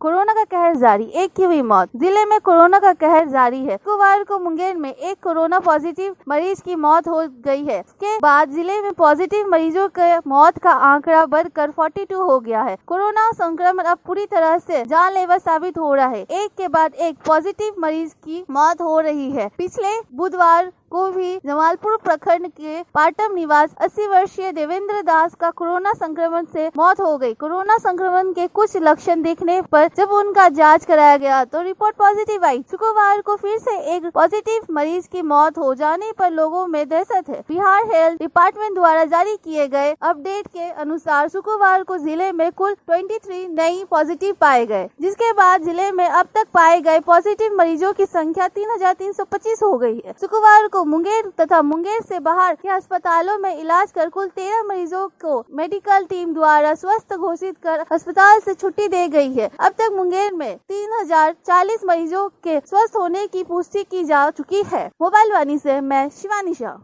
Corona का कहर जारी, एक की हुई मौत। जिले में कोरोना का कहर जारी है। शुक्रवार को मुंगेर में एक कोरोना पॉजिटिव मरीज की मौत हो गई है। इसके बाद जिले में पॉजिटिव मरीजों के मौत का आंकड़ा बढ़कर 42 हो गया है। कोरोना संक्रमण अब पूरी तरह से जानलेवा साबित हो रहा है। एक के बाद एक पॉजिटिव मरीज की मौत हो रही है। पिछले बुधवार को भी जमालपुर प्रखंड के पाटम निवास 80 वर्षीय देवेंद्र दास का कोरोना संक्रमण से मौत हो गई। कोरोना संक्रमण के कुछ लक्षण दिखने पर जब उनका जांच कराया गया तो रिपोर्ट पॉजिटिव आई। शुक्रवार को फिर से एक पॉजिटिव मरीज की मौत हो जाने पर लोगों में दहशत है। बिहार हेल्थ डिपार्टमेंट द्वारा जारी किए गए अपडेट के अनुसार शुक्रवार को जिले में कुल 23 नई पॉजिटिव पाए गए, जिसके बाद जिले में अब तक पाए गए पॉजिटिव मरीजों की संख्या 3325 हो गई है। शुक्रवार को मुंगेर तथा मुंगेर से बाहर के अस्पतालों में इलाज कर कुल 13 मरीजों को मेडिकल टीम द्वारा स्वस्थ घोषित कर अस्पताल से छुट्टी दे गई है। अब तक मुंगेर में 3040 मरीजों के स्वस्थ होने की पुष्टि की जा चुकी है। मोबाइल वाणी से मैं शिवानी शाह।